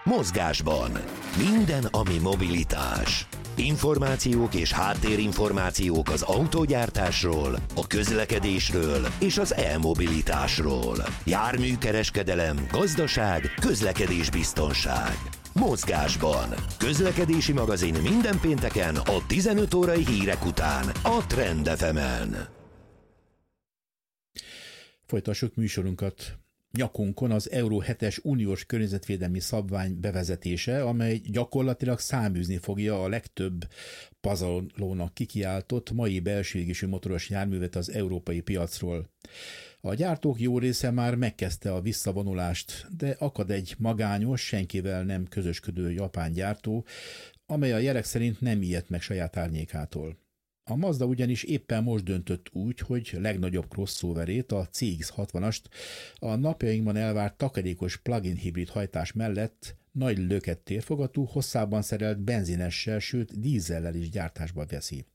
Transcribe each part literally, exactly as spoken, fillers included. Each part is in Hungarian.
Mozgásban. Minden, ami mobilitás. Információk és háttérinformációk az autógyártásról, a közlekedésről és az e-mobilitásról. Járműkereskedelem, gazdaság, közlekedésbiztonság. Mozgásban. Közlekedési magazin minden pénteken a tizenöt órai hírek után a Trend ef emen. Folytassuk műsorunkat. Nyakunkon az Euró hetes uniós környezetvédelmi szabvány bevezetése, amely gyakorlatilag száműzni fogja a legtöbb pazarlónak kikiáltott mai belső égésű motoros járművet az európai piacról. A gyártók jó része már megkezdte a visszavonulást, de akad egy magányos, senkivel nem közösködő japán gyártó, amely a jelek szerint nem ijedt meg saját árnyékától. A Mazda ugyanis éppen most döntött úgy, hogy legnagyobb crossoverét, a cé iksz hatvanast a napjainkban elvárt takarékos plug-in hibrid hajtás mellett nagy lökettérfogatú, hosszában szerelt benzinessel, sőt dízellel is gyártásba veszi.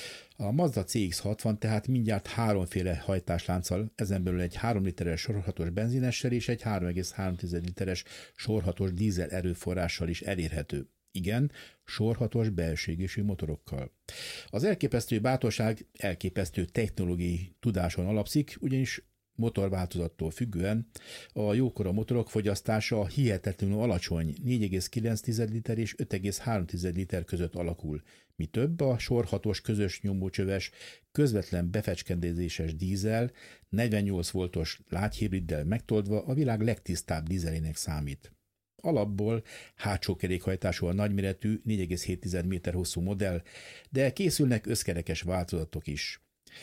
A Mazda cé iksz hatvan tehát mindjárt háromféle hajtáslánccal, ezen belül egy három literes sorhatos benzinessel és egy három egész három literes sorhatos dízel erőforrással is elérhető. Igen, sorhatos belső égésű motorokkal. Az elképesztő bátorság elképesztő technológiai tudáson alapszik, ugyanis motorváltozattól függően a jókora motorok fogyasztása hihetetlenül alacsony, négy egész kilenc liter és öt egész három liter között alakul. Mi több, a sorhatos közös nyomócsöves, közvetlen befecskendezéses dízel, negyvennyolc voltos lágyhibriddel megtoldva a világ legtisztább dízelének számít. Alapból hátsó kerékhajtású a nagyméretű négy egész hét méter hosszú modell, de készülnek összkerekes változatok is.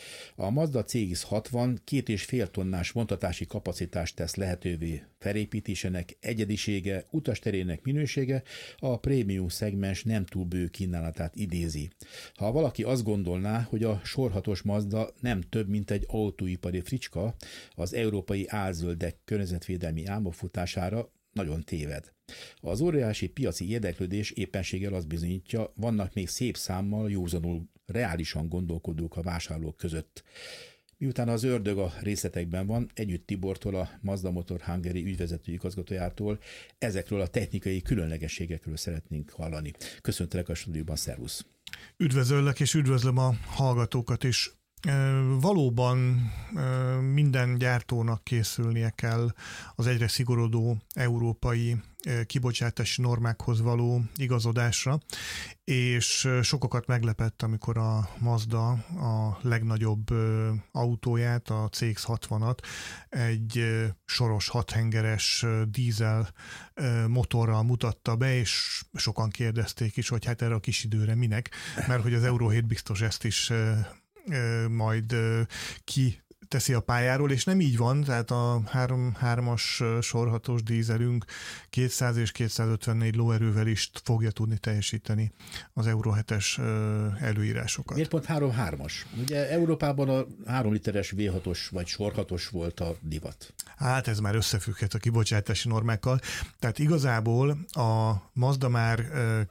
A Mazda cé iksz hatvan két és fél tonnás vontatási kapacitást tesz lehetővé, felépítésének egyedisége, utasterének minősége a prémium szegmens nem túl bő kínálatát idézi. Ha valaki azt gondolná, hogy a sorhatos Mazda nem több, mint egy autóipari fricska, az európai álzöldek környezetvédelmi álmokfutására nagyon téved. Az óriási piaci érdeklődés éppenséggel azt bizonyítja, vannak még szép számmal józanul reálisan gondolkodók a vásárlók között. Miután az ördög a részletekben van, együtt Tibortól, a Mazda Motor Hungary ügyvezető igazgatójától ezekről a technikai különlegességekről szeretnénk hallani. Köszöntelek a stúdióban, szervusz! Üdvözöllek és üdvözlöm a hallgatókat is. Valóban minden gyártónak készülnie kell az egyre szigorodó európai kibocsátási normákhoz való igazodásra, és sokakat meglepett, amikor a Mazda a legnagyobb autóját, a cé iksz hatvanat egy soros hathengeres dízel motorral mutatta be, és sokan kérdezték is, hogy hát erre a kis időre minek, mert hogy az Euró hét biztos ezt is majd ki teszi a pályáról, és nem így van, tehát a három-as sorhatos dízelünk kétszáz és kétszázötvennégy lóerővel is fogja tudni teljesíteni az Euró hetes előírásokat. Miért pont három-hármas? Ugye Európában a három literes vé hatos vagy sorhatos volt a divat. Hát ez már összefügghet a kibocsátási normákkal. Tehát igazából a Mazda már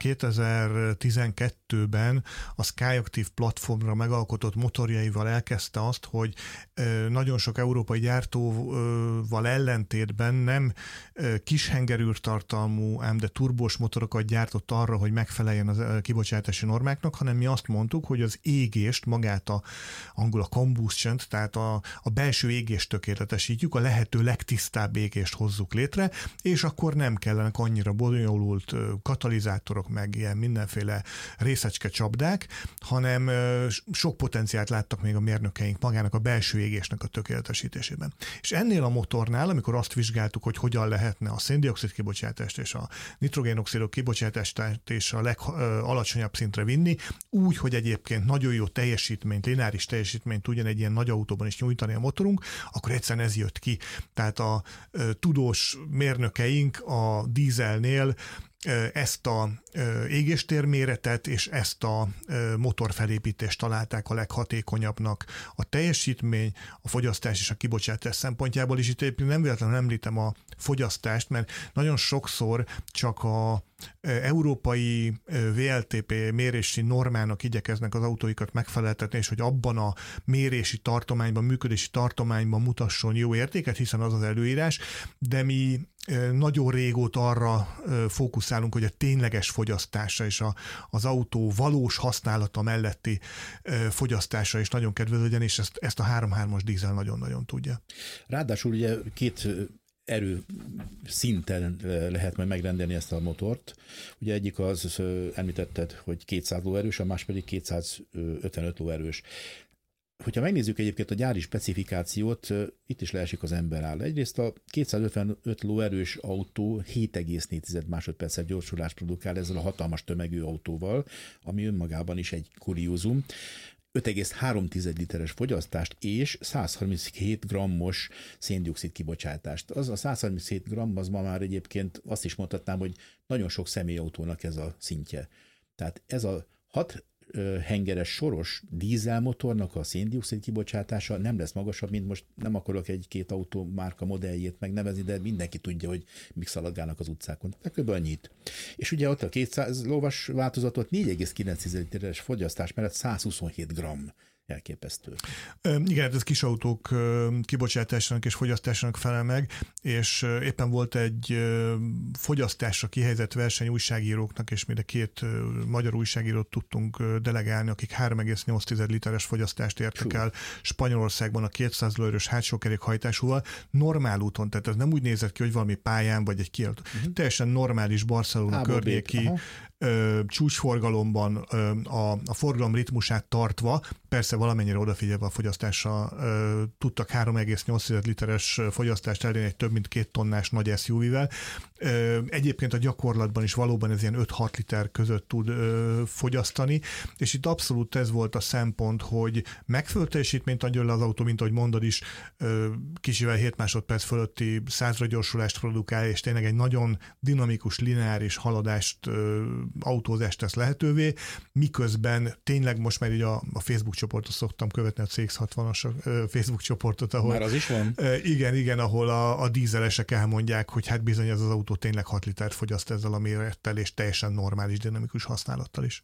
kétezer-tizenkettőben a Skyactiv platformra megalkotott motorjaival elkezdte azt, hogy nagyon sok európai gyártóval ellentétben nem kishengerűrtartalmú, ám de turbós motorokat gyártott arra, hogy megfeleljen a kibocsátási normáknak, hanem mi azt mondtuk, hogy az égést, magát a angol a combustion, tehát a, a belső égést tökéletesítjük, a lehető legtisztább égést hozzuk létre, és akkor nem kellenek annyira bonyolult katalizátorok, meg ilyen mindenféle részecske csapdák, hanem sok potenciált láttak még a mérnökeink magának a belső égésnek a tökéletesítésében. És ennél a motornál, amikor azt vizsgáltuk, hogy hogyan lehetne a széndioxid kibocsátást és a nitrogénoxidok kibocsátást és a legalacsonyabb szintre vinni, úgy, hogy egyébként nagyon jó teljesítményt, lineáris teljesítményt tudjon egy ilyen nagy autóban is nyújtani a motorunk, akkor egyszerűen ez jött ki. Tehát a e, tudós mérnökeink a dízelnél ezt a égéstérméretet és ezt a motorfelépítést találták a leghatékonyabbnak a teljesítmény, a fogyasztás és a kibocsátás szempontjából is. Itt nem véletlenül említem a fogyasztást, mert nagyon sokszor csak a európai vé el té pé mérési normának igyekeznek az autóikat megfeleltetni, és hogy abban a mérési tartományban, működési tartományban mutasson jó értéket, hiszen az az előírás, de mi nagyon régóta arra fókuszálunk, hogy a tényleges fogyasztása és a, az autó valós használata melletti fogyasztása is nagyon kedvező legyen, és ezt, ezt a három hármas dízel nagyon-nagyon tudja. Ráadásul ugye két erő szinten lehet majd megrendelni ezt a motort. Ugye egyik az, említetted, hogy kétszáz lóerős, a más pedig kétszázötvenöt lóerős. Hogyha megnézzük egyébként a gyári specifikációt, itt is leesik az ember áll. Egyrészt a kétszázötvenöt lóerős autó hét egész négy másodperces gyorsulást produkál ezzel a hatalmas tömegű autóval, ami önmagában is egy kuriózum. öt egész három literes fogyasztást és száz harminchét grammos széndioxid kibocsátást. Az a száz harminchét gramm, az ma már egyébként azt is mondhatnám, hogy nagyon sok személyautónak ez a szintje. Tehát ez a hat hengeres soros dízelmotornak a széndioxid kibocsátása nem lesz magasabb, mint most nem akarok egy-két autó márka modelljét megnevezni, de mindenki tudja, hogy mik szaladgálnak az utcákon. De kb. Annyit. És ugye ott a kétszáz lovas változatot négy egész kilenc literes fogyasztás mellett száz huszonhét gramm. Elképesztő. Igen, ez kis autók kibocsátásának és fogyasztásának felel meg, és éppen volt egy fogyasztásra kihelyezett verseny újságíróknak, és mind a két magyar újságírót tudtunk delegálni, akik három egész nyolc literes fogyasztást értek el Spanyolországban a kétszáz lóerős hátsókerékhajtásúval, normál úton, tehát ez nem úgy nézett ki, hogy valami pályán vagy egy kijelentő. Uh-huh. Teljesen normális Barcelona környéki csúcsforgalomban a, a forgalom ritmusát tartva, persze valamennyire odafigyelve a fogyasztásra tudtak három egész nyolc literes fogyasztást elérni egy több mint két tonnás nagy es u vé-vel. Egyébként a gyakorlatban is valóban ez ilyen öt-hat liter között tud fogyasztani, és itt abszolút ez volt a szempont, hogy megfelelő teljesítményt adjon le az autó, mint ahogy mondod is, kicsivel hét másodperc fölötti százra gyorsulást produkál, és tényleg egy nagyon dinamikus, lineáris haladást, autózást tesz lehetővé, miközben tényleg most már így a, a Facebook csoportot szoktam követni, a cé iksz hatvanas Facebook csoportot, ahol... Már az is van? Igen, igen, ahol a, a dízelesek elmondják, hogy hát bizony ez az autó tényleg hat litert fogyaszt ezzel a mérettel, és teljesen normális, dinamikus használattal is.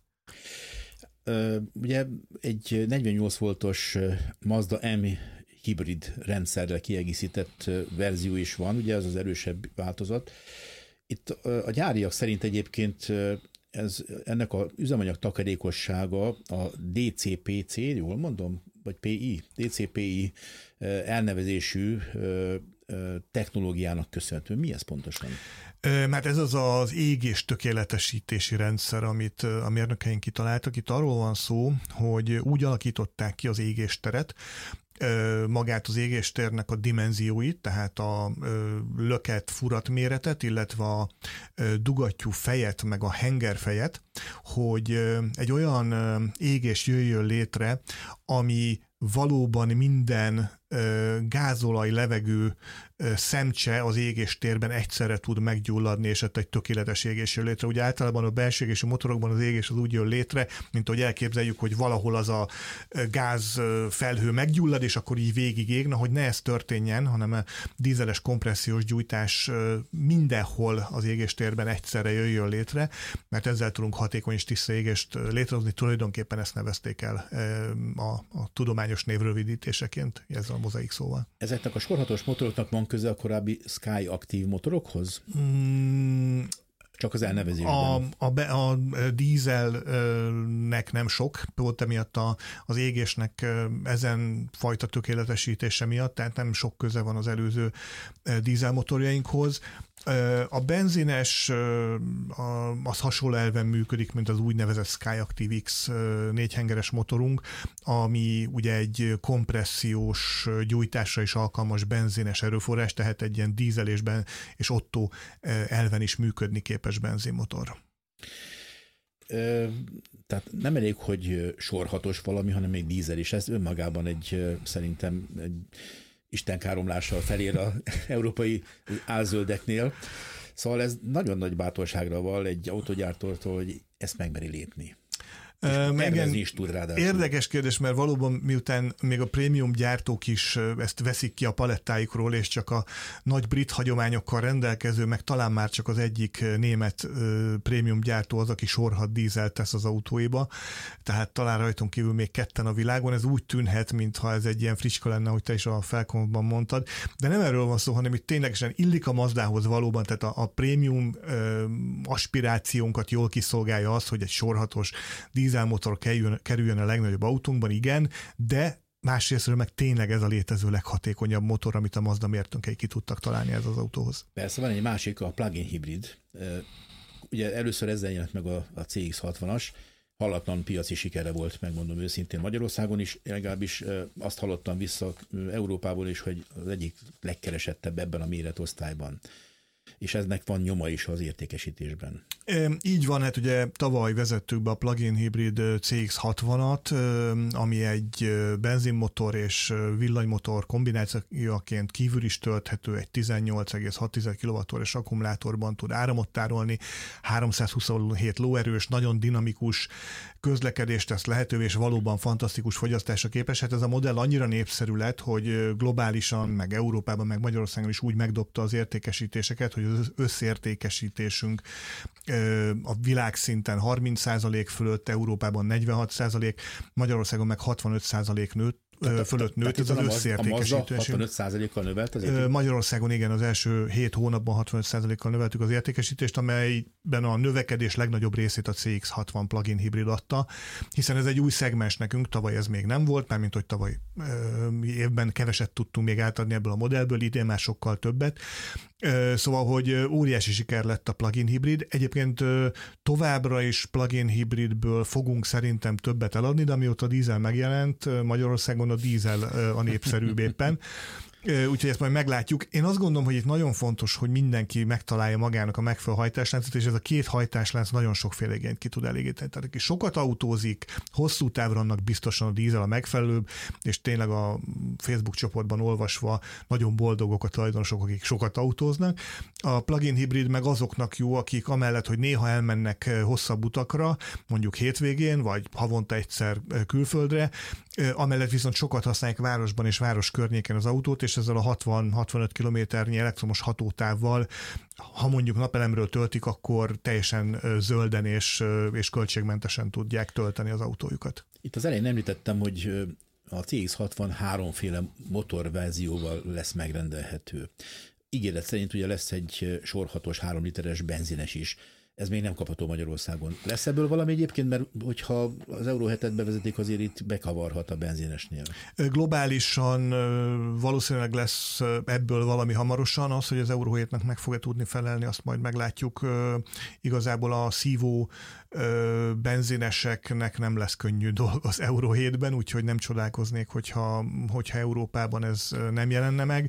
Ugye egy negyvennyolc voltos Mazda M hibrid rendszerrel kiegészített verzió is van, ugye ez az erősebb változat. Itt a gyáriak szerint egyébként ez, ennek az üzemanyag takarékossága a dé cé pé cé, jól mondom, vagy pé i, dé cé pé i elnevezésű technológiának köszönhető. Mi ez pontosan? Mert ez az az égés tökéletesítési rendszer, amit a mérnökeink kitaláltak. Itt arról van szó, hogy úgy alakították ki az égésteret, magát az égéstérnek a dimenzióit, tehát a löket furat méretet, illetve a dugattyú fejet, meg a hengerfejet, hogy egy olyan égés jöjjön létre, ami valóban minden gázolaj, levegő szemcse az égéstérben egyszerre tud meggyulladni, és egy tökéletes égés jön létre. Ugye általában a belső égésű motorokban az égés az úgy jön létre, mint ahogy elképzeljük, hogy valahol az a gáz felhő meggyullad, és akkor így végig égna, hogy ne ez történjen, hanem a dízeles kompressziós gyújtás mindenhol az égéstérben egyszerre jöjjön létre, mert ezzel tudunk hatékony és tiszta égést létrehozni. Tulajdonképpen ezt nevezték el a, a tudományos név rövidítéseként ezzel a mozaik szóval. Ezeknek a sorhatós motoroknak van köze a korábbi Sky aktív motorokhoz? Mm, Csak az elnevezésben. A, a, a dízelnek nem sok, volt emiatt a, az égésnek ezen fajta tökéletesítése miatt, tehát nem sok köze van az előző dízelmotorjainkhoz. A benzines az hasonló elven működik, mint az úgynevezett Skyactiv X négyhengeres motorunk, ami ugye egy kompressziós gyújtásra is alkalmas benzines erőforrás, tehát egy ilyen dízelésben és Otto elven is működni képes benzinmotor. Ö, tehát nem elég, hogy sorhatos valami, hanem még dízel is. Ez önmagában egy szerintem egy istenkáromlással felér az európai álzöldeknél. Szóval ez nagyon nagy bátorságra van egy autógyártótól, hogy ezt megmeri lépni. Tervezni is tud ráadásul. Érdekes kérdés, mert valóban miután még a prémium gyártók is ezt veszik ki a palettáikról, és csak a nagy brit hagyományokkal rendelkező, meg talán már csak az egyik német prémium gyártó az, aki sorhat dízelt tesz az autóiba, tehát talán rajtunk kívül még ketten a világon, ez úgy tűnhet, mintha ez egy ilyen fricska lenne, hogy te is a Falconban mondtad, de nem erről van szó, hanem itt ténylegesen illik a Mazdához valóban, tehát a, a prémium ö, aspirációnkat jól kiszolgálja az, hogy egy sorhatos dízelmotor kerüljön, kerüljön a legnagyobb autónkban, igen, de másrésztről meg tényleg ez a létező leghatékonyabb motor, amit a Mazda mértőnkei ki tudtak találni ez az autóhoz. Persze van egy másik, a plug-in hibrid. Ugye először ezzel jelent meg a, a cé iksz hatvanas, hallatlan piaci sikere volt, megmondom őszintén Magyarországon is, legalábbis azt hallottam vissza Európából is, hogy az egyik legkeresettebb ebben a méretosztályban. És eznek van nyoma is az értékesítésben. Így van, hát ugye tavaly vezettük be a plug-in hibrid cé iksz hatvanat, ami egy benzinmotor és villanymotor kombinációjaként kívül is tölthető, egy tizennyolc egész hat kilowattórás akkumulátorban tud áramot tárolni, háromszázhuszonhét lóerős, nagyon dinamikus közlekedést tesz lehetővé, és valóban fantasztikus fogyasztásra képes. Hát ez a modell annyira népszerű lett, hogy globálisan, meg Európában, meg Magyarországon is úgy megdobta az értékesítéseket, hogy az összértékesítésünk a világszinten harminc százalék fölött, Európában negyvenhat százalék, Magyarországon meg hatvanöt százalék nőtt, Tehát, fölött nőtt ez az összértékesítés. A Mazda hatvanöt százalékkal növelt az értékesítést? Magyarországon igen, az első hét hónapban hatvanöt százalékkal növeltük az értékesítést, amelyben a növekedés legnagyobb részét a cé iksz hatvan plug-in hibrid adta, hiszen ez egy új szegmens nekünk, tavaly ez még nem volt, mármint hogy tavaly évben keveset tudtunk még átadni ebből a modellből, idén már sokkal többet. Szóval, hogy óriási siker lett a plug-in hibrid. Egyébként továbbra is plug-in hibridből fogunk szerintem többet eladni, de amióta a dízel megjelent, Magyarországon a dízel a népszerűbb éppen. Úgyhogy ezt majd meglátjuk. Én azt gondolom, hogy itt nagyon fontos, hogy mindenki megtalálja magának a megfelelő hajtásláncot, és ez a két hajtáslánc nagyon sokféle igényt ki tud elégíteni. Tehát aki sokat autózik, hosszú távra annak biztosan a dízel a megfelelőbb, és tényleg a Facebook csoportban olvasva nagyon boldogok a tulajdonosok, akik sokat autóznak. A plug-in hibrid meg azoknak jó, akik amellett, hogy néha elmennek hosszabb utakra, mondjuk hétvégén, vagy havonta egyszer külföldre, amellett viszont sokat használják városban és város környéken az autót, és ezzel a hatvan-hatvanöt kilométernyi elektromos hatótávval, ha mondjuk napelemről töltik, akkor teljesen zölden és, és költségmentesen tudják tölteni az autójukat. Itt az elején említettem, hogy a cé iksz hatvan háromféle motorverzióval lesz megrendelhető. Ígéret szerint ugye lesz egy sorhatos három literes benzines is. Ez még nem kapható Magyarországon. Lesz ebből valami egyébként, mert hogyha az Euró hetet bevezetik, azért itt bekavarhat a benzinesnél. Globálisan valószínűleg lesz ebből valami hamarosan, az, hogy az Euró hetnek meg fog-e tudni felelni, azt majd meglátjuk. Igazából a szívó benzineseknek nem lesz könnyű dolog az Euró hetben, úgyhogy nem csodálkoznék, hogyha, hogyha Európában ez nem jelenne meg.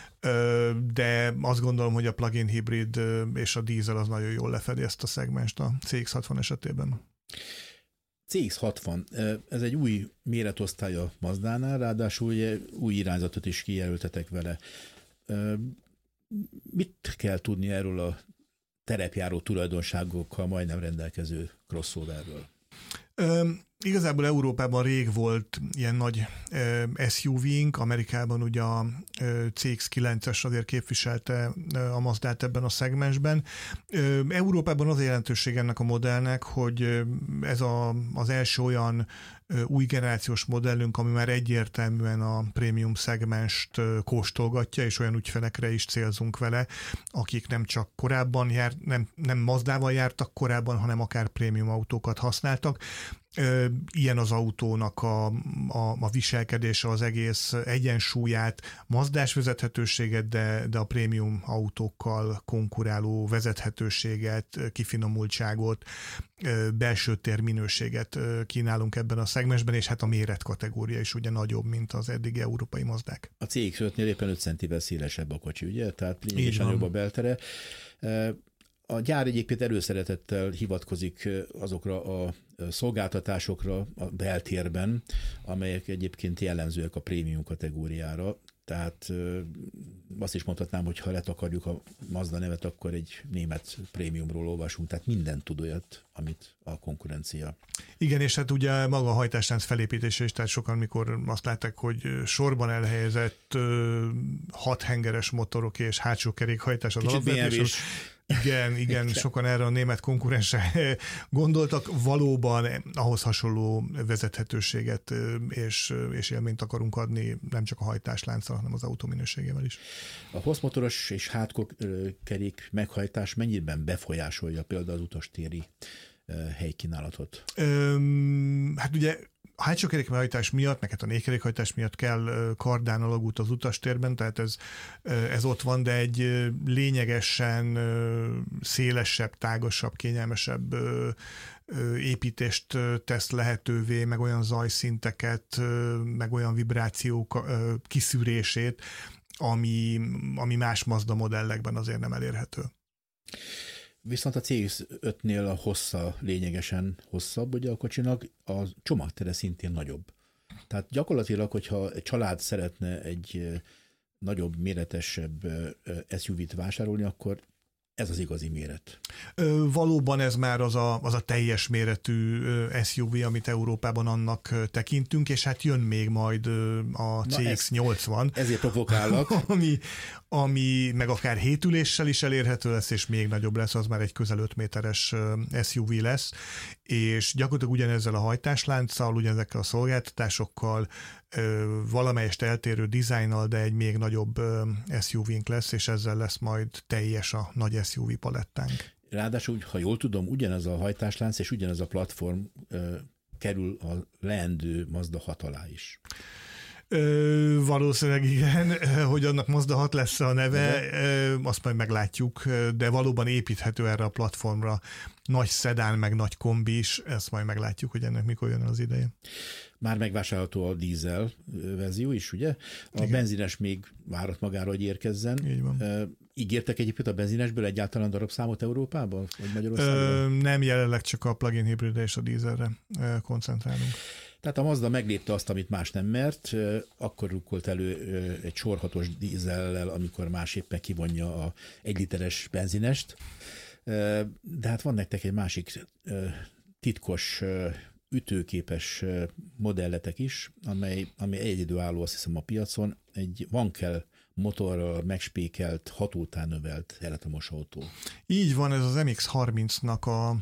De azt gondolom, hogy a plug-in hibrid és a dízel az nagyon jól lefedi ezt a szegmenst a cé iksz hatvan esetében. cé iksz hatvan, ez egy új méretosztály a Mazdánál, ráadásul ugye új irányzatot is kijelöltetek vele. Mit kell tudni erről a terepjáró tulajdonságokkal majdnem rendelkező crossoverről? Igazából Európában rég volt ilyen nagy es u vé-nk, Amerikában ugye a cé iksz kilences azért képviselte a Mazdát ebben a szegmensben. Európában az a jelentőség ennek a modellnek, hogy ez a, az első olyan új generációs modellünk, ami már egyértelműen a prémium szegmenst kóstolgatja, és olyan ügyfelekre is célzunk vele, akik nem csak korábban járt, nem, nem Mazdával jártak korábban, hanem akár prémium autókat használtak. Ilyen az autónak a, a, a viselkedése, az egész egyensúlyát, mazdás vezethetőséget, de, de a prémium autókkal konkuráló vezethetőséget, kifinomultságot, belső términőséget kínálunk ebben a szegmensben, és hát a méretkategória is ugye nagyobb, mint az eddigi európai Mazdák. A cé iksz ötnél éppen öt centivel szélesebb a kocsi, ugye? Tehát lényegesen jobb a beltere. A gyár egyébként előszeretettel hivatkozik azokra a szolgáltatásokra a beltérben, amelyek egyébként jellemzőek a prémium kategóriára. Tehát azt is mondhatnám, hogy ha letakarjuk a Mazda nevet, akkor egy német prémiumról olvasunk, tehát mindent tud olyat, amit a konkurencia. Igen, és hát ugye maga a hajtáslánc felépítése is, tehát sokan, mikor azt látták, hogy sorban elhelyezett hat hengeres motorok és hátsó kerékhajtás az alapvetésről. Igen, igen, sokan erre a német konkurensre gondoltak. Valóban ahhoz hasonló vezethetőséget és, és élményt akarunk adni, nem csak a hajtáslánccal, hanem az autó minőségével is. A hosszmotoros és hátkerék meghajtás mennyiben befolyásolja például az utastéri helykínálatot? Öm, hát ugye a hátsó kerékhajtás miatt, meg hát a négykerékhajtás miatt kell kardán alagút az utastérben, tehát ez, ez ott van, de egy lényegesen szélesebb, tágasabb, kényelmesebb építést tesz lehetővé, meg olyan zajszinteket, meg olyan vibrációk kiszűrését, ami, ami más Mazda modellekben azért nem elérhető. Viszont a cé iksz ötnél a hossza lényegesen hosszabb, ugye a kocsinak, a csomagtere szintén nagyobb. Tehát gyakorlatilag, hogyha egy család szeretne egy nagyobb, méretesebb es u vé-t vásárolni, akkor ez az igazi méret. Ö, valóban ez már az a, az a teljes méretű es u vé, amit Európában annak tekintünk, és hát jön még majd a cé iksz nyolcvan. Ez, ezért provokálnak. Ami, ami meg akár hét üléssel is elérhető lesz, és még nagyobb lesz, az már egy közel öt méteres es u vé lesz, és gyakorlatilag ugyanezzel a hajtáslánccal, ugyanezekkel a szolgáltatásokkal, valamelyest eltérő dizájnnal, de egy még nagyobb es u vé-nk lesz, és ezzel lesz majd teljes a nagy es u vé palettánk. Ráadásul, ha jól tudom, ugyanez a hajtáslánc és ugyanez a platform ö, kerül a leendő Mazda hat alá is. Ö, valószínűleg igen, hogy annak Mazda hat lesz a neve, ö, azt majd meglátjuk, de valóban építhető erre a platformra. Nagy szedán, meg nagy kombi is, ezt majd meglátjuk, hogy ennek mikor jön az ideje. Már megvásárolható a dízel verzió is, ugye? A igen. Benzines még várat magára, hogy érkezzen. Így van. Uh, ígértek egyébként a benzinesből egyáltalán darabszámot Európában, vagy Magyarországon? Uh, nem, jelenleg csak a plug-in hibridre és a dízelre uh, koncentrálunk. Tehát a Mazda meglépte azt, amit más nem mert, uh, akkor rukkolt elő uh, egy sorhatos dízellel, amikor más éppen kivonja a egy literes benzinest. Uh, de hát van nektek egy másik uh, titkos uh, ütőképes modelletek is, amely, amely egyedülálló, azt hiszem, a piacon, egy Wankel motorral megspékelt, hatótán növelt elektromos autó. Így van, ez az em iksz harmincnak a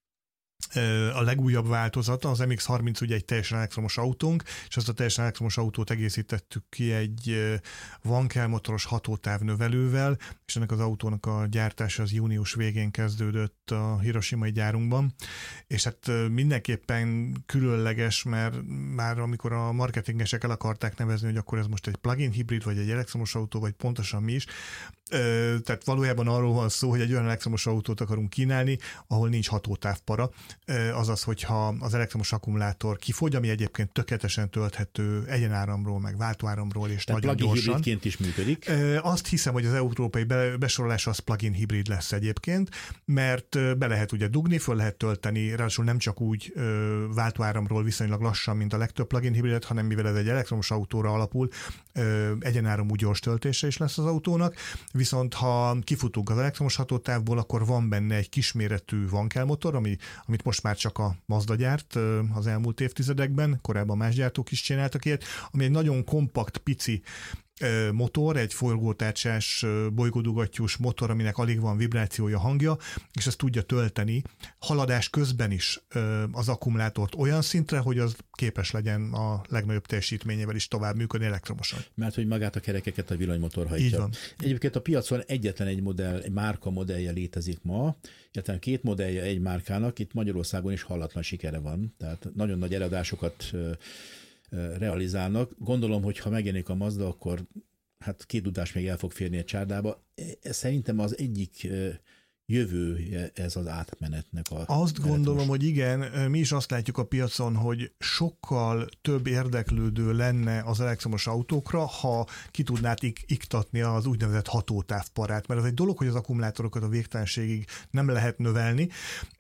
a legújabb változata. Az em iksz harminc ugye egy teljesen elektromos autónk, és azt a teljesen elektromos autót egészítettük ki egy Wankel motoros hatótáv növelővel, és ennek az autónak a gyártása az június végén kezdődött a hiroshimai gyárunkban, és hát mindenképpen különleges, mert már amikor a marketingesek el akarták nevezni, hogy akkor ez most egy plug-in hibrid, vagy egy elektromos autó, vagy pontosan mi is, tehát valójában arról van szó, hogy egy olyan elektromos autót akarunk kínálni, ahol nincs hatótávpara, azaz, hogyha az elektromos akkumulátor kifogy, ami egyébként tökéletesen tölthető egyenáramról, meg váltóáramról, és tehát nagyon plug-in gyorsan. hibridként is működik. Azt hiszem, hogy az európai besorolás az plug-in hibrid lesz egyébként, mert be lehet ugye dugni, föl lehet tölteni, ráadásul nem csak úgy váltóáramról viszonylag lassan, mint a legtöbb plug-in hibridet, hanem mivel ez egy elektromos autóra alapul, egyenáramú gyors töltése is lesz az autónak, viszont ha kifutunk az elektromos hatótávból, akkor van benne egy kisméretű Wankel motor, ami, amit most már csak a Mazda gyárt az elmúlt évtizedekben, korábban más gyártók is csináltak ilyet, ami egy nagyon kompakt, pici motor, egy forgótárcsás, bolygódugattyús motor, aminek alig van vibrációja, hangja, és ezt tudja tölteni haladás közben is az akkumulátort olyan szintre, hogy az képes legyen a legnagyobb teljesítményével is tovább működni elektromosan. Mert hogy magát a kerekeket a villanymotor hajtja. Így van. Egyébként a piacon egyetlen egy modell, egy márka modellje létezik ma, illetve két modellje egy márkának, itt Magyarországon is hallatlan sikere van, tehát nagyon nagy eladásokat realizálnak. Gondolom, hogy ha megjelenik a Mazda, akkor hát két dudás még el fog férni egy csárdába. Szerintem az egyik jövője ez az átmenetnek. A azt gondolom, hogy igen, mi is azt látjuk a piacon, hogy sokkal több érdeklődő lenne az elektromos autókra, ha ki tudnád ik- iktatni az úgynevezett hatótávparát, mert az egy dolog, hogy az akkumulátorokat a végtelenségig nem lehet növelni,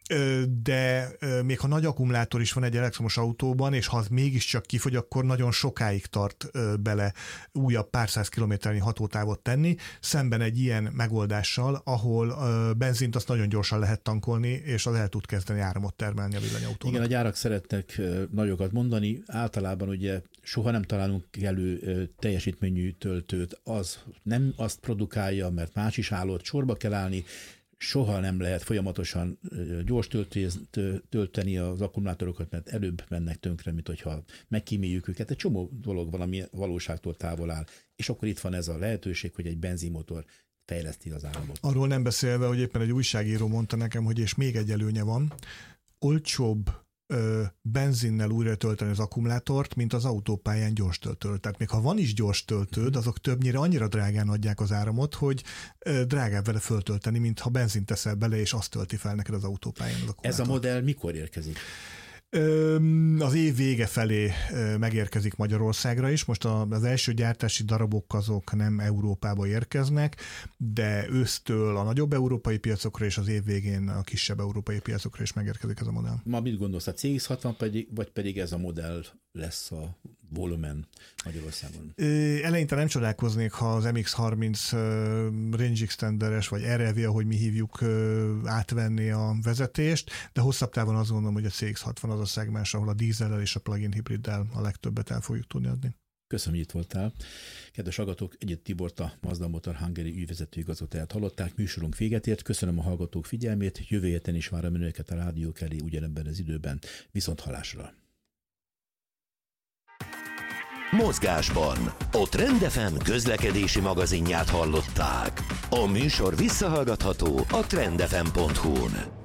de még ha nagy akkumulátor is van egy elektromos autóban, és ha az mégiscsak kifogy, akkor nagyon sokáig tart bele újabb pár száz kilométernyi hatótávot tenni, szemben egy ilyen megoldással, ahol benzint azt nagyon gyorsan lehet tankolni, és az el tud kezdeni áramot termelni a villanyautónak. Igen, a gyárak szeretnek nagyokat mondani, általában ugye soha nem találunk elő teljesítményű töltőt, az nem azt produkálja, mert más is állott, sorba kell állni, soha nem lehet folyamatosan gyors tölteni az akkumulátorokat, mert előbb mennek tönkre, mint hogyha megkíméljük őket. Egy csomó dolog valami valóságtól távol áll. És akkor itt van ez a lehetőség, hogy egy benzinmotor fejleszti az áramot. Arról nem beszélve, hogy éppen egy újságíró mondta nekem, hogy és még egy előnye van, olcsóbb ö, benzinnel újra tölteni az akkumulátort, mint az autópályán gyors töltő. Tehát még ha van is gyors töltőd, azok többnyire annyira drágán adják az áramot, hogy ö, drágább vele föltölteni, mint ha benzint teszel bele, és azt tölti fel neked az autópályán az akkumulátort. Ez a modell mikor érkezik? Az év vége felé megérkezik Magyarországra is. Most az első gyártási darabok azok nem Európába érkeznek, de ősztől a nagyobb európai piacokra és az év végén a kisebb európai piacokra is megérkezik ez a modell. Ma mit gondolsz, a cé iksz hatvan pedig, vagy pedig ez a modell lesz a volumen Magyarországon? Eleinte nem csodálkoznék, ha az em iksz harminc range extenderes, vagy er el vé, ahogy mi hívjuk, átvenni a vezetést, de hosszabb távon azt gondolom, hogy a cé iksz hatvan az a szegmens, ahol a dízellel és a plug-in hibriddel a legtöbbet el fogjuk tudni adni. Köszönöm, hogy itt voltál. Kedves hallgatók, Egyed Tibort, a Mazda Motor Hungary ügyvezető igazgatóját hallották, műsorunk véget ért. Köszönöm a hallgatók figyelmét, jövő héten is várom önöket a rádiók elé ugyanebben az időben. Viszont hallásra! Mozgásban a Trend ef em közlekedési magazinját hallották. A műsor visszahallgatható a trend ef em pont hu-n.